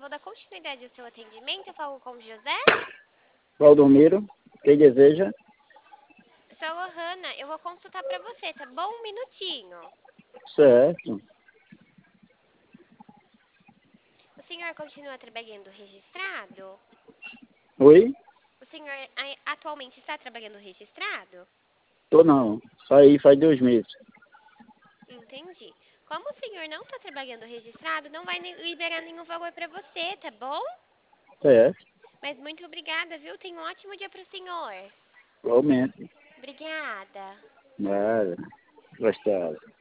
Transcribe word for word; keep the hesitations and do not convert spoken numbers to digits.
vou dar continuidade ao seu atendimento. Eu falo com o José. Valdomiro, quem deseja? Sou a Lohana, eu vou consultar pra você, tá bom? Um minutinho. Certo. O senhor continua trabalhando registrado? Oi? O senhor a- atualmente está trabalhando registrado? Tô não. Saí faz dois meses. Entendi. Como o senhor não está trabalhando registrado, não vai ne- liberar nenhum valor pra você, tá bom? Certo. Mas muito obrigada, viu? Tenha um ótimo dia pro senhor. Igualmente. Obrigada. Nada. Gostado.